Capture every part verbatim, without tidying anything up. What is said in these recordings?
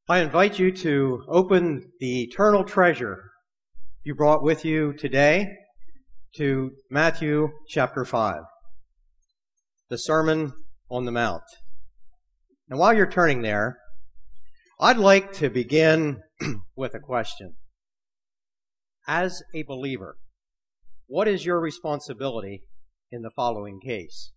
I invite you to open the eternal treasure you brought with you today to Matthew chapter five, the Sermon on the Mount. And while you're turning there, I'd like to begin with a question. As a believer, what is your responsibility in the following case?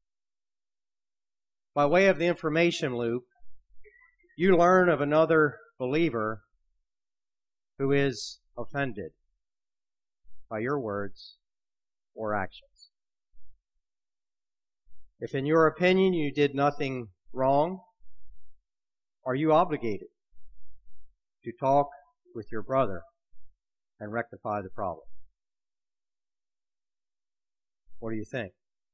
By way of the information loop, you learn of another believer who is offended by your words or actions. If in your opinion you did nothing wrong, are you obligated to talk with your brother and rectify the problem? What do you think?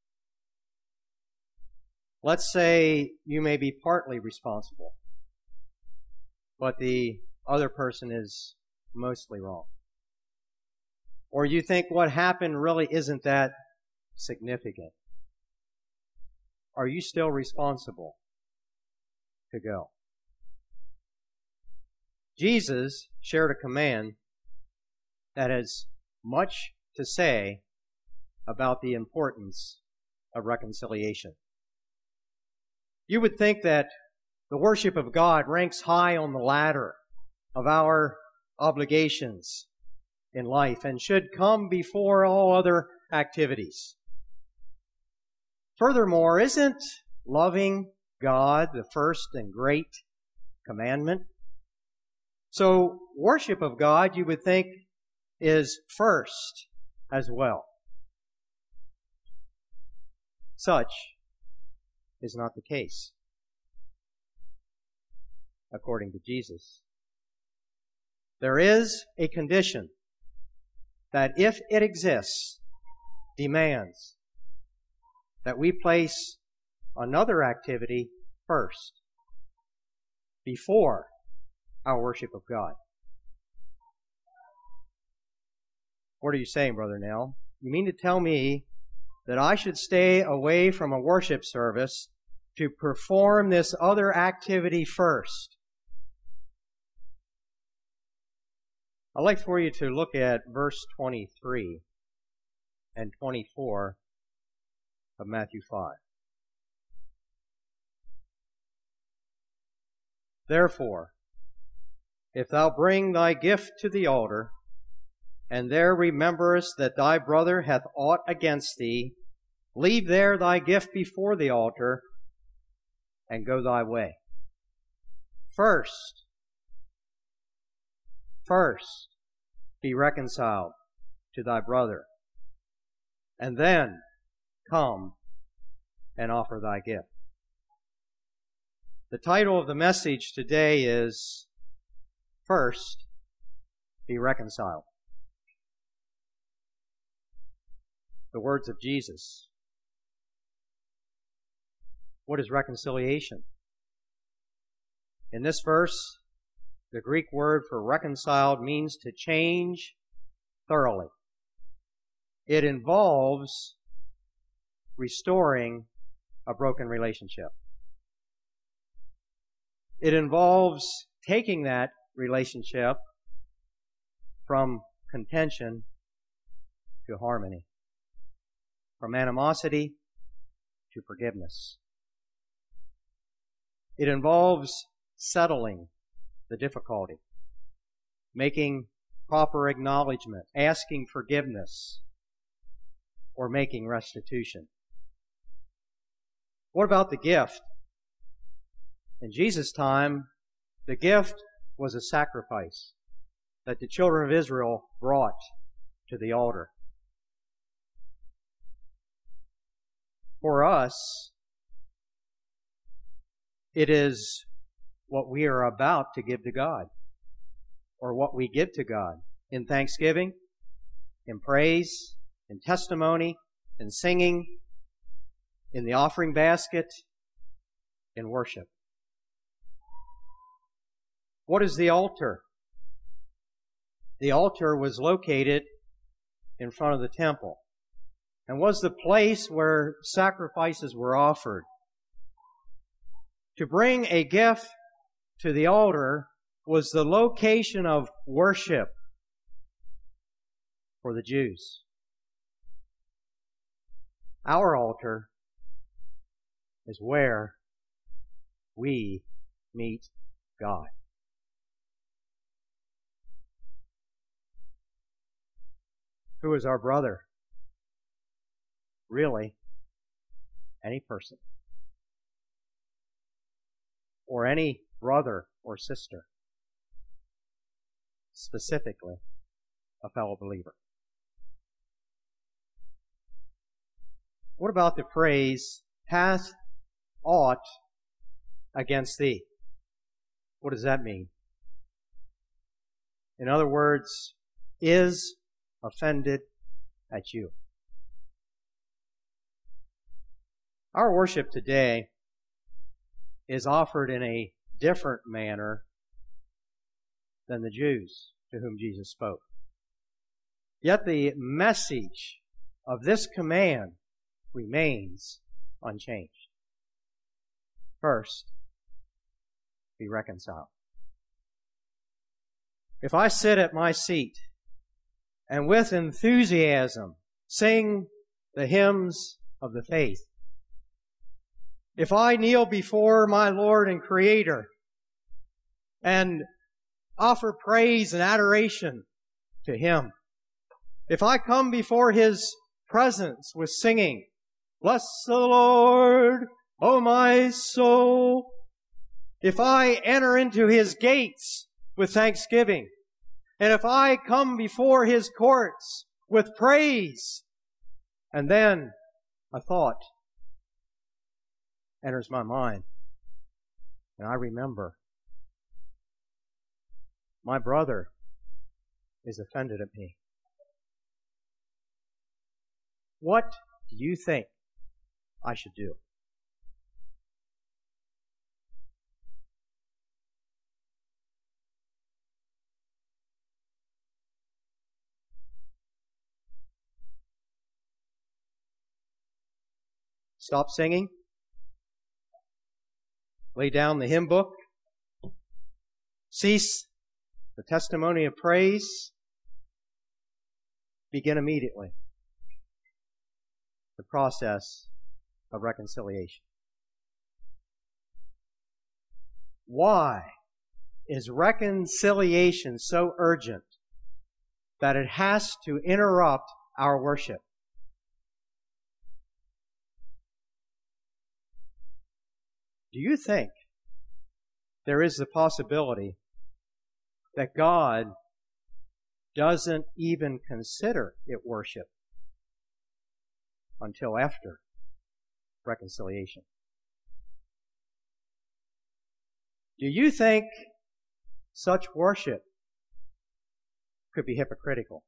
Let's say you may be partly responsible, but the other person is mostly wrong. Or you think what happened really isn't that significant. Are you still responsible to go? Jesus shared a command that has much to say about the importance of reconciliation. You would think that the worship of God ranks high on the ladder of our obligations in life and should come before all other activities. Furthermore, isn't loving God the first and great commandment? So, worship of God, you would think, is first as well. Such is not the case, according to Jesus. There is a condition that, if it exists, demands that we place another activity first, before our worship of God. What are you saying, Brother Nell? You mean to tell me that I should stay away from a worship service to perform this other activity first? I'd like for you to look at verse twenty-three and twenty-four of Matthew five. Therefore, if thou bring thy gift to the altar, and there rememberest that thy brother hath aught against thee, leave there thy gift before the altar, and go thy way. First, first, be reconciled to thy brother, and then come and offer thy gift. The title of the message today is, First, be reconciled. The words of Jesus. What is reconciliation? In this verse, the Greek word for reconciled means to change thoroughly. It involves restoring a broken relationship. It involves taking that relationship from contention to harmony, from animosity to forgiveness. It involves settling the difficulty, making proper acknowledgement, asking forgiveness, or making restitution. What about the gift? In Jesus' time, the gift was a sacrifice that the children of Israel brought to the altar. For us, it is what we are about to give to God, or what we give to God in thanksgiving, in praise, in testimony, in singing, in the offering basket, in worship. What is the altar? The altar was located in front of the temple and was the place where sacrifices were offered. To bring a gift to the altar was the location of worship for the Jews. Our altar is where we meet God. Who is our brother? Really, any person. Or any brother or sister. Specifically, a fellow believer. What about the phrase, hath aught against thee? What does that mean? In other words, is offended at you. Our worship today is offered in a different manner than the Jews to whom Jesus spoke. Yet the message of this command remains unchanged. First, be reconciled. If I sit at my seat and with enthusiasm sing the hymns of the faith, if I kneel before my Lord and Creator and offer praise and adoration to Him, if I come before His presence with singing, bless the Lord, O my soul, if I enter into His gates with thanksgiving, and if I come before His courts with praise, and then a thought enters my mind, and I remember my brother is offended at me. What do you think I should do? Stop singing? Lay down the hymn book? Cease the testimony of praise? Begin immediately the process of reconciliation. Why is reconciliation so urgent that it has to interrupt our worship? Do you think there is the possibility that God doesn't even consider it worship until after reconciliation? Do you think such worship could be hypocritical?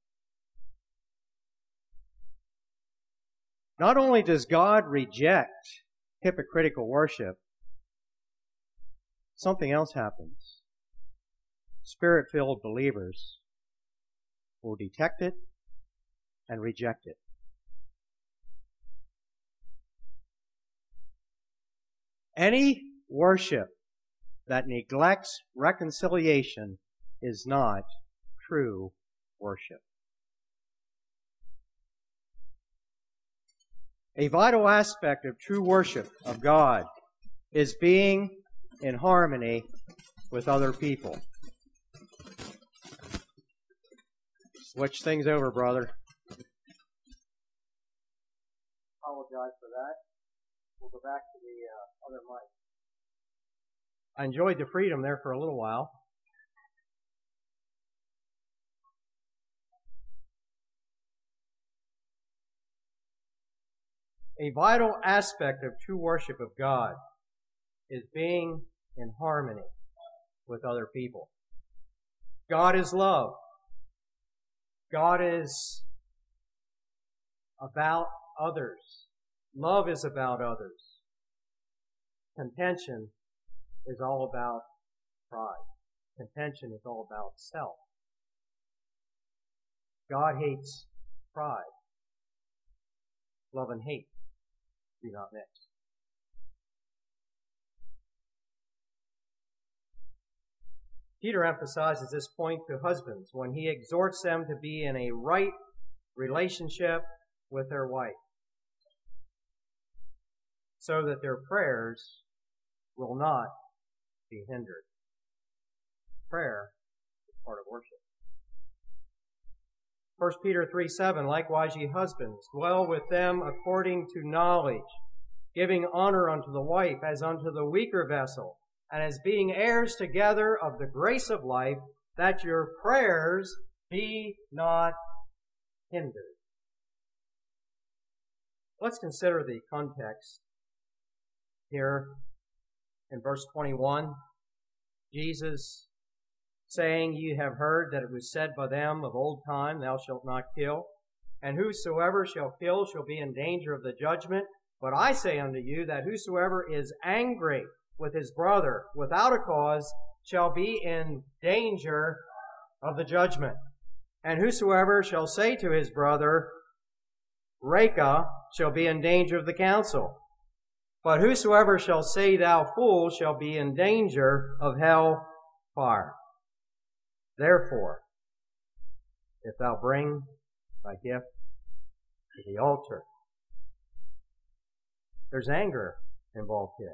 Not only does God reject hypocritical worship, something else happens. Spirit-filled believers will detect it and reject it. Any worship that neglects reconciliation is not true worship. A vital aspect of true worship of God is being in harmony with other people. Switch things over, brother. Apologize for that. We'll go back to the uh, other mic. I enjoyed the freedom there for a little while. A vital aspect of true worship of God is being in harmony with other people. God is love. God is about others. Love is about others. Contention is all about pride. Contention is all about self. God hates pride. Love and hate do not mix. Peter emphasizes this point to husbands when he exhorts them to be in a right relationship with their wife, so that their prayers will not be hindered. Prayer is part of worship. First Peter three seven, likewise ye husbands, dwell with them according to knowledge, giving honor unto the wife as unto the weaker vessel, and as being heirs together of the grace of life, that your prayers be not hindered. Let's consider the context here in verse twenty-one. Jesus saying, Ye have heard that it was said by them of old time, Thou shalt not kill, and whosoever shall kill shall be in danger of the judgment. But I say unto you that whosoever is angry with his brother without a cause shall be in danger of the judgment. And whosoever shall say to his brother, Reka, shall be in danger of the council. But whosoever shall say, Thou fool, shall be in danger of hell fire. Therefore, if thou bring thy gift to the altar, there's anger involved here.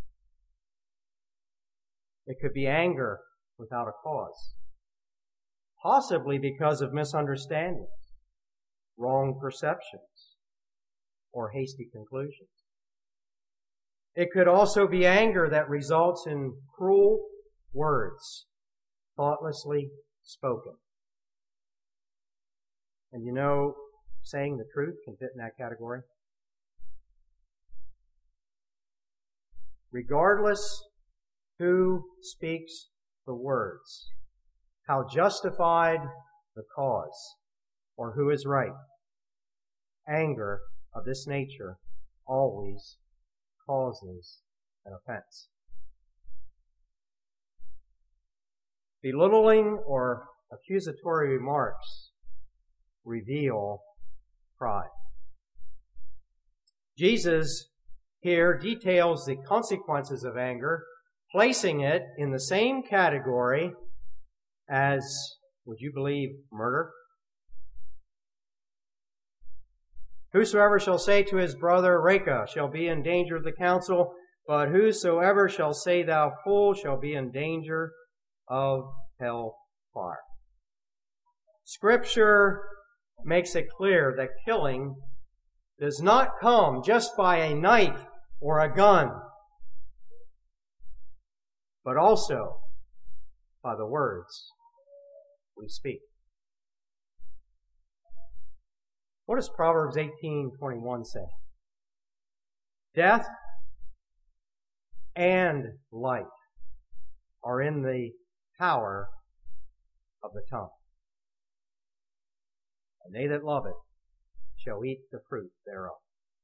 It could be anger without a cause, possibly because of misunderstandings, wrong perceptions, or hasty conclusions. It could also be anger that results in cruel words, thoughtlessly spoken. And you know, saying the truth can fit in that category. Regardless who speaks the words, how justified the cause, or who is right, anger of this nature always causes an offense. Belittling or accusatory remarks reveal pride. Jesus here details the consequences of anger, placing it in the same category as, would you believe, murder? Whosoever shall say to his brother, Reka, shall be in danger of the council, but whosoever shall say, Thou fool, shall be in danger of hell fire. Scripture makes it clear that killing does not come just by a knife or a gun, but also by the words we speak. What does Proverbs eighteen twenty-one say? Death and life are in the power of the tongue, and they that love it shall eat the fruit thereof.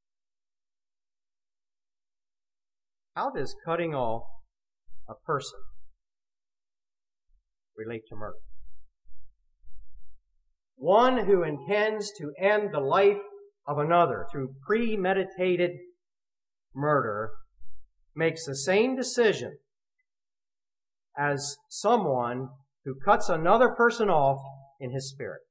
How does cutting off a person relate to murder? One who intends to end the life of another through premeditated murder makes the same decision as someone who cuts another person off in his spirit.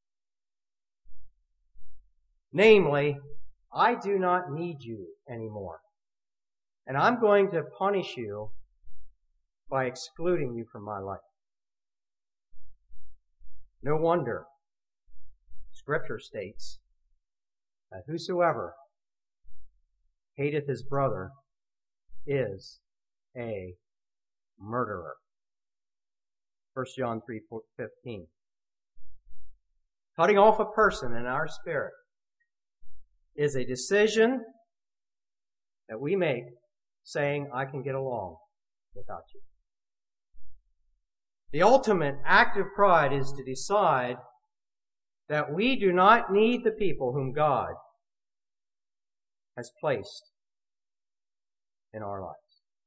Namely, I do not need you anymore, and I'm going to punish you by excluding you from my life. No wonder Scripture states that whosoever hateth his brother is a murderer. First John three fifteen. Cutting off a person in our spirit is a decision that we make saying, I can get along without you. The ultimate act of pride is to decide that we do not need the people whom God has placed in our lives.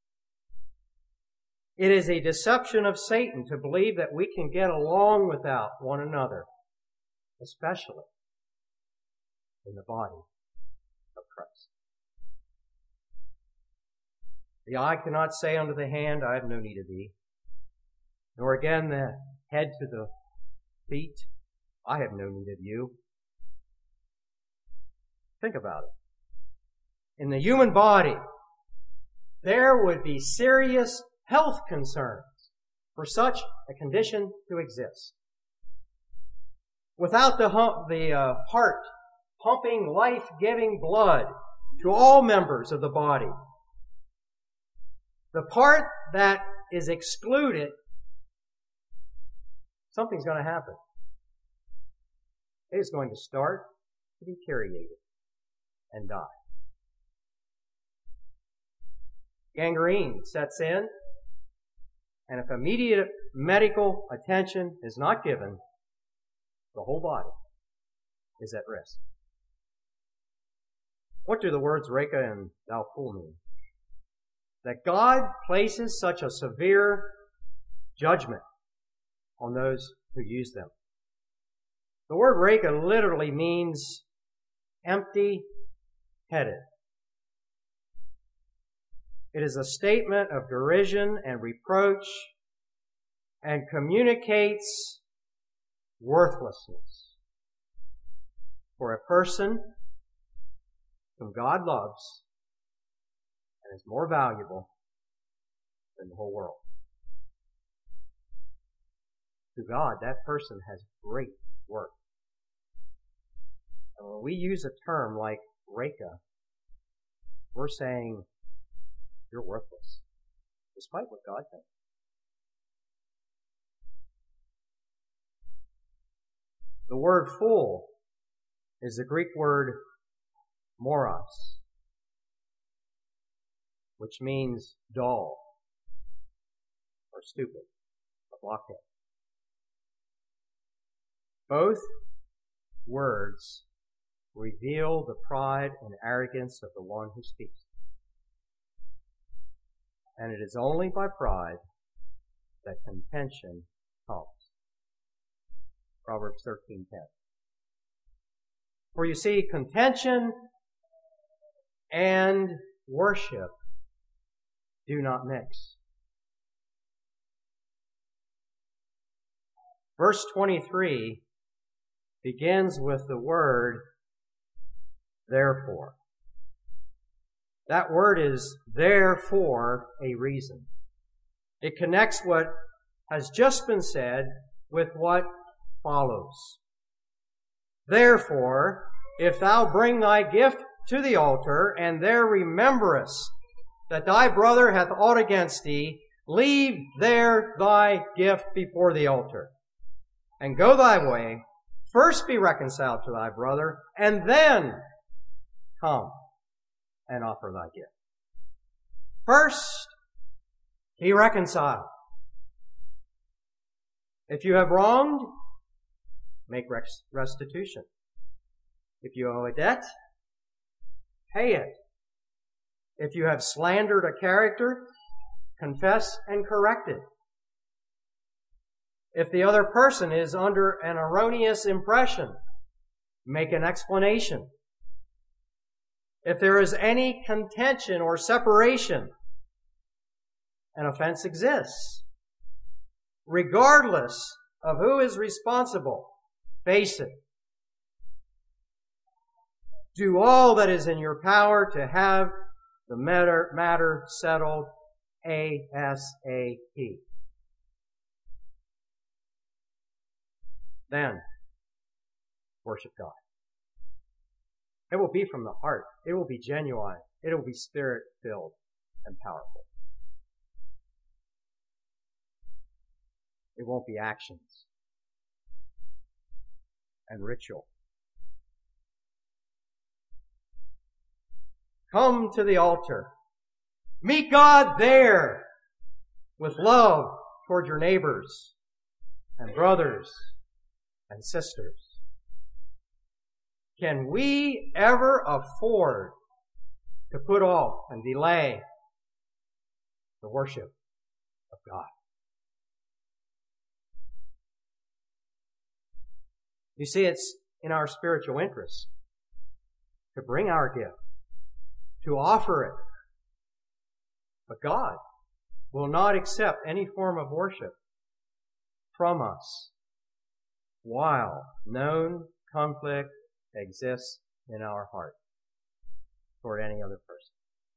It is a deception of Satan to believe that we can get along without one another, especially in the body of Christ. The eye cannot say unto the hand, I have no need of thee. nor again the head to the feet. I have no need of you. Think about it. In the human body, there would be serious health concerns for such a condition to exist. Without the, hum- the uh, heart pumping life-giving blood to all members of the body, the part that is excluded, something's going to happen. It is going to start to deteriorate and die. Gangrene sets in, and if immediate medical attention is not given, the whole body is at risk. What do the words Reka and thou fool mean? That God places such a severe judgment on those who use them. The word Reka literally means empty-headed. It is a statement of derision and reproach and communicates worthlessness for a person whom God loves and is more valuable than the whole world. To God, that person has great worth. And when we use a term like Reka, we're saying you're worthless, despite what God thinks. The word fool is the Greek word moros, which means dull or stupid, a blockhead. Both words reveal the pride and arrogance of the one who speaks. And it is only by pride that contention comes. Proverbs thirteen ten. For you see, contention and worship do not mix. Verse twenty-three begins with the word therefore. That word is there for a reason. It connects what has just been said with what follows. Therefore, if thou bring thy gift to the altar, and there rememberest that thy brother hath aught against thee, leave there thy gift before the altar, and go thy way. First be reconciled to thy brother, and then come and offer thy gift. First, be reconciled. If you have wronged, make restitution. If you owe a debt, pay it. If you have slandered a character, confess and correct it. If the other person is under an erroneous impression, make an explanation. If there is any contention or separation, an offense exists. Regardless of who is responsible, face it. Do all that is in your power to have the matter, matter settled ASAP. Then, worship God. It will be from the heart. It will be genuine. It will be spirit-filled and powerful. It won't be actions and ritual. Come to the altar. Meet God there with love toward your neighbors and brothers and sisters. Can we ever afford to put off and delay the worship of God? You see, it's in our spiritual interest to bring our gift, to offer it. But God will not accept any form of worship from us while known conflict exists in our heart toward any other person.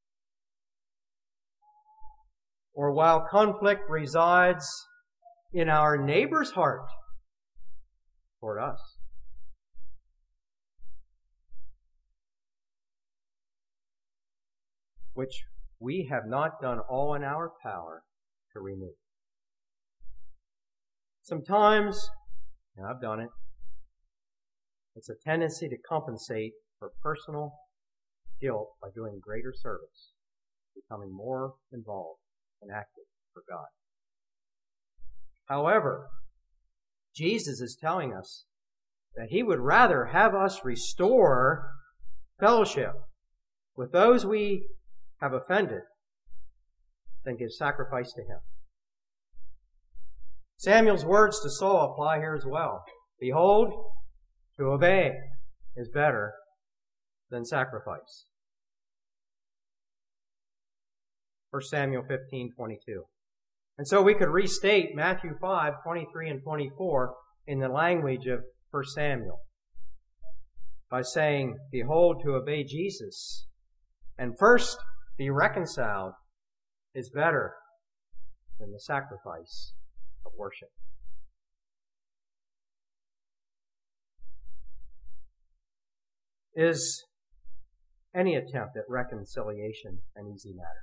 Or while conflict resides in our neighbor's heart toward us. Which we have not done all in our power to remove. Sometimes, and I've done it, it's a tendency to compensate for personal guilt by doing greater service, becoming more involved and active for God. However, Jesus is telling us that He would rather have us restore fellowship with those we have offended than give sacrifice to Him. Samuel's words to Saul apply here as well. Behold, to obey is better than sacrifice. First Samuel fifteen twenty-two. And so we could restate Matthew five twenty-three and twenty-four in the language of First Samuel by saying, behold, to obey Jesus and first be reconciled is better than the sacrifice of worship. Is any attempt at reconciliation an easy matter?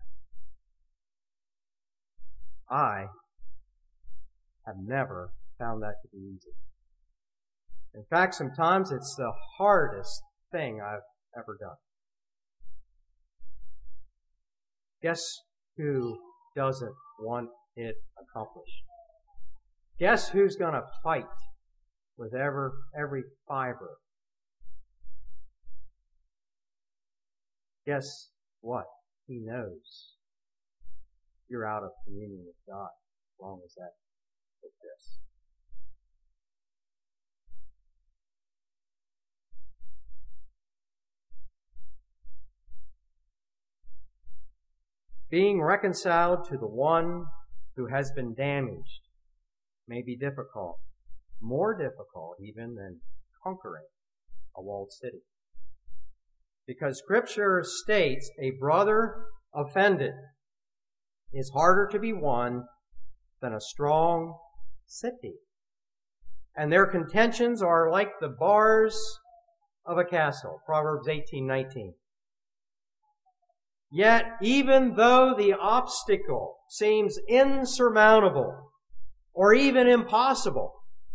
I have never found that to be easy. In fact, sometimes it's the hardest thing I've ever done. Guess who doesn't want it accomplished? Guess who's going to fight with ever, every fiber? Guess what? He knows you're out of communion with God as long as that exists. Being reconciled to the one who has been damaged may be difficult, more difficult even than conquering a walled city. Because Scripture states a brother offended is harder to be won than a strong city. And their contentions are like the bars of a castle. Proverbs eighteen nineteen. Yet, even though the obstacle seems insurmountable or even impossible,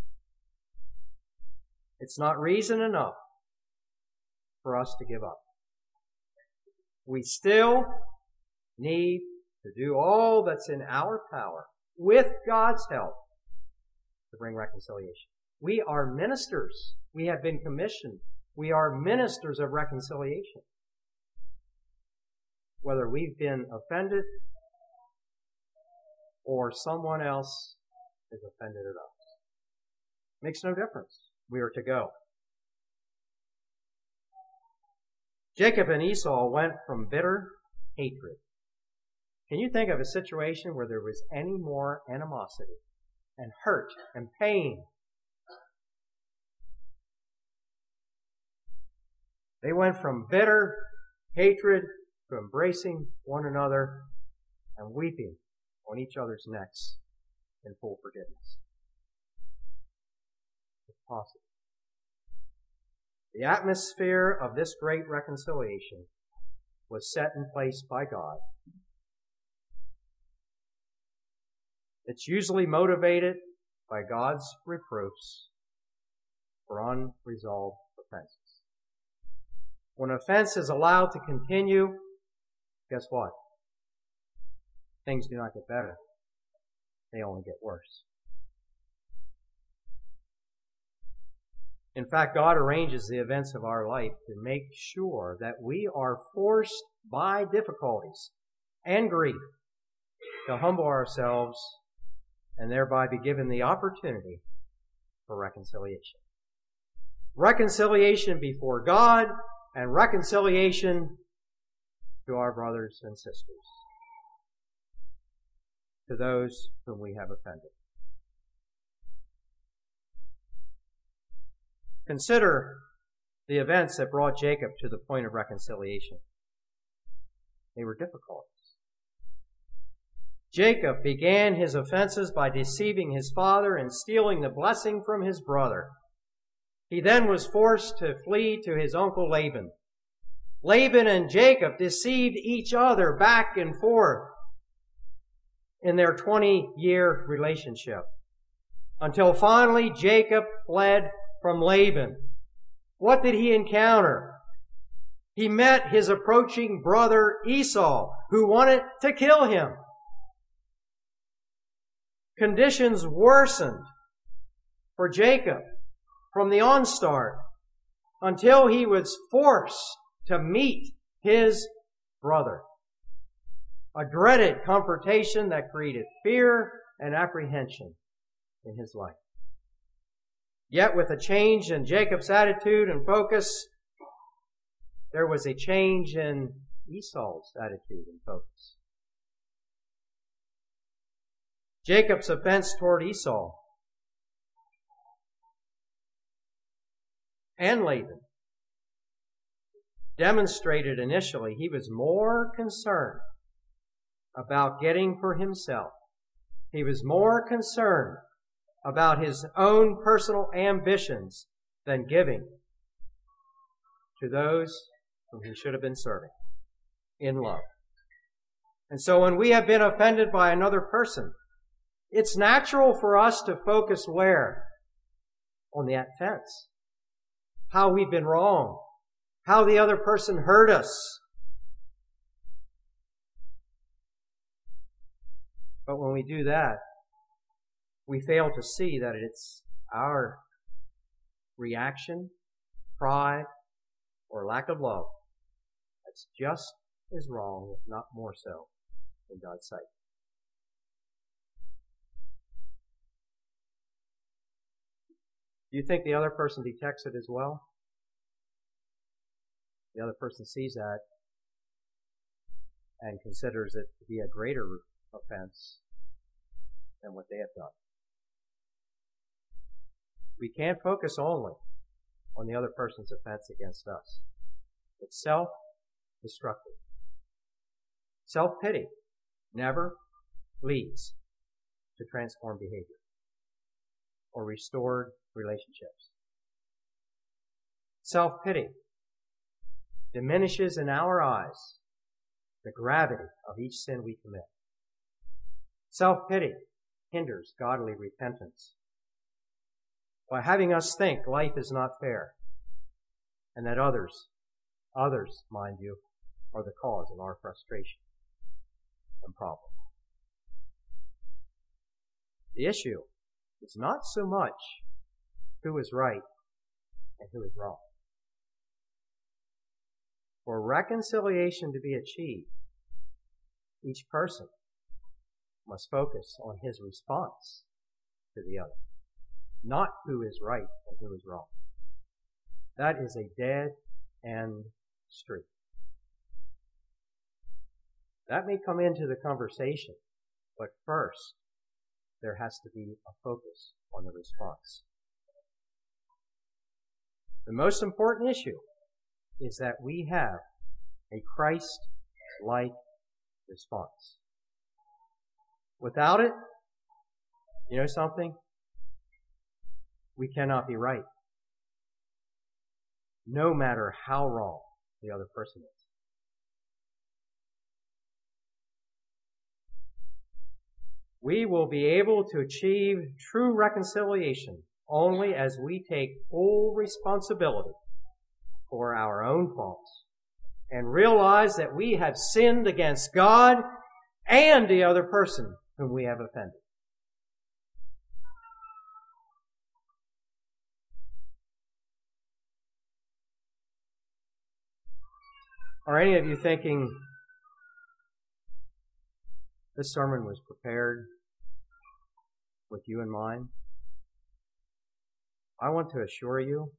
it's not reason enough for us to give up. We still need to do all that's in our power, with God's help, to bring reconciliation. We are ministers. We have been commissioned. We are ministers of reconciliation. Whether we've been offended or someone else is offended at us. Makes no difference. We are to go. Jacob and Esau went from bitter hatred. Can you think of a situation where there was any more animosity and hurt and pain? They went from bitter hatred to embracing one another and weeping on each other's necks in full forgiveness. It's possible. The atmosphere of this great reconciliation was set in place by God. It's usually motivated by God's reproofs for unresolved offenses. When offense is allowed to continue, guess what? Things do not get better. They only get worse. In fact, God arranges the events of our life to make sure that we are forced by difficulties and grief to humble ourselves and thereby be given the opportunity for reconciliation. Reconciliation before God and reconciliation to our brothers and sisters, to those whom we have offended. Consider the events that brought Jacob to the point of reconciliation. They were difficult. Jacob began his offenses by deceiving his father and stealing the blessing from his brother. He then was forced to flee to his uncle Laban. Laban and Jacob deceived each other back and forth in their twenty-year relationship, until finally Jacob fled from Laban. What did he encounter? He met his approaching brother Esau, who wanted to kill him. Conditions worsened for Jacob from the onstart until he was forced to meet his brother. A dreaded confrontation that created fear and apprehension in his life. Yet with a change in Jacob's attitude and focus, there was a change in Esau's attitude and focus. Jacob's offense toward Esau and Laban demonstrated initially he was more concerned about getting for himself. He was more concerned about his own personal ambitions than giving to those whom he should have been serving in love. And so when we have been offended by another person, it's natural for us to focus where? On the offense. How we've been wrong. How the other person hurt us. But when we do that, we fail to see that it's our reaction, pride, or lack of love that's just as wrong, if not more so, in God's sight. Do you think the other person detects it as well? The other person sees that and considers it to be a greater offense than what they have done. We can't focus only on the other person's offense against us. It's self-destructive. Self-pity never leads to transformed behavior or restored relationships. Self-pity diminishes in our eyes the gravity of each sin we commit. Self-pity hinders godly repentance by having us think life is not fair and that others, others, mind you, are the cause of our frustration and problem. The issue is not so much who is right and who is wrong. For reconciliation to be achieved, each person must focus on his response to the other, not who is right and who is wrong. That is a dead end street. That may come into the conversation, but first, there has to be a focus on the response. The most important issue is that we have a Christ-like response. Without it, you know something? We cannot be right, no matter how wrong the other person is. We will be able to achieve true reconciliation only as we take full responsibility for our own faults and realize that we have sinned against God and the other person whom we have offended. Are any of you thinking this sermon was prepared with you in mind? I want to assure you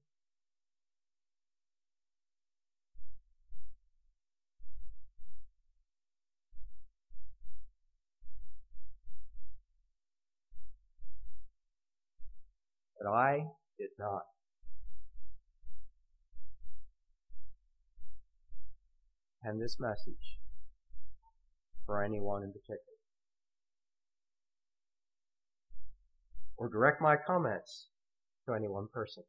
that I did not. pen this message for anyone in particular, or direct my comments to any one person.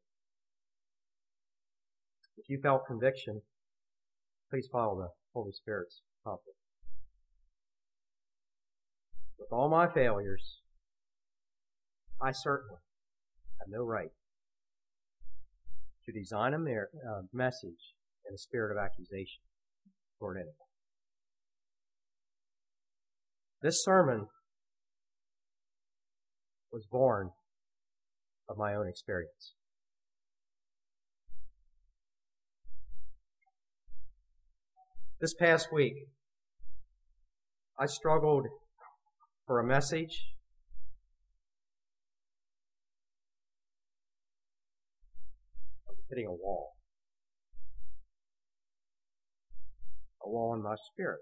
If you felt conviction, please follow the Holy Spirit's prompting. With all my failures, I certainly have no right to design a mer- uh, message in a spirit of accusation toward anyone. This sermon was born of my own experience. This past week, I struggled for a message of hitting a wall. A wall in my spirit.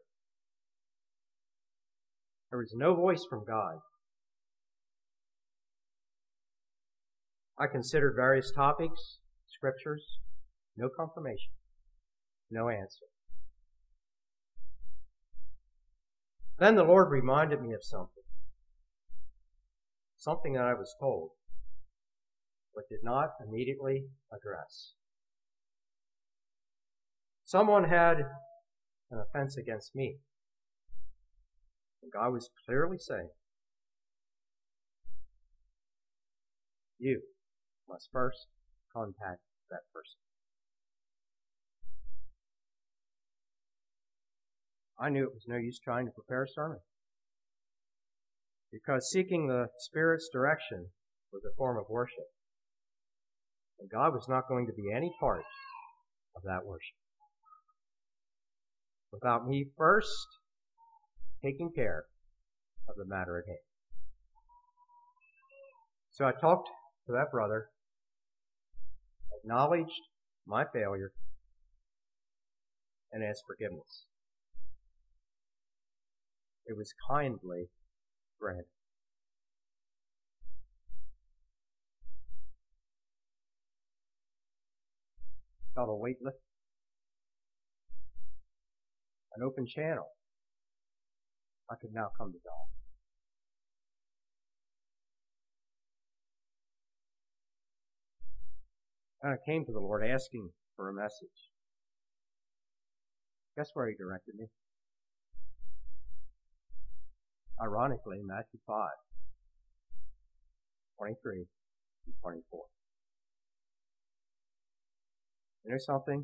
There was no voice from God. I considered various topics, scriptures, no confirmation, no answer. Then the Lord reminded me of something. Something that I was told, but did not immediately address. Someone had an offense against me. And God was clearly saying, you must first contact that person. I knew it was no use trying to prepare a sermon, because seeking the Spirit's direction was a form of worship. And God was not going to be any part of that worship without me first taking care of the matter at hand. So I talked to that brother, acknowledged my failure, and asked forgiveness. It was kindly granted. Felt a weight lift. An open channel. I could now come to God. And I came to the Lord asking for a message. Guess where He directed me? Ironically, Matthew five, twenty-three and twenty-four. You know something?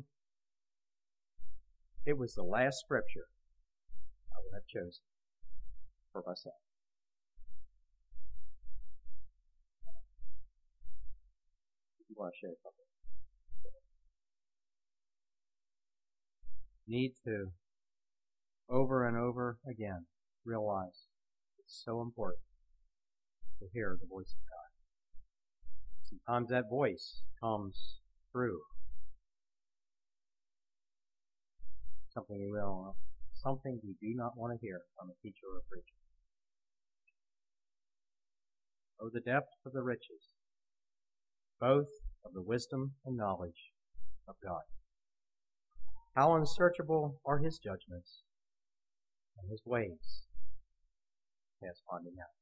It was the last scripture I would have chosen for myself. You want to share something? Need to, over and over again, realize it's so important to hear the voice of God. Sometimes that voice comes through something we will, something we do not want to hear from a teacher or a preacher. Oh, the depth of the riches, both of the wisdom and knowledge of God. How unsearchable are His judgments and His ways past finding out.